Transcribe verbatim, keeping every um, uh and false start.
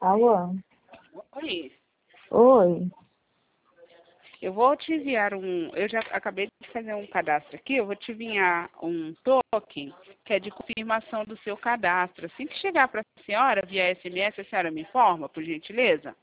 Alô? Oi, Oi. eu vou te enviar um. Eu já acabei de fazer um cadastro aqui, eu vou te enviar um token que é de confirmação do seu cadastro. Assim que chegar para a senhora via S M S, a senhora me informa, por gentileza?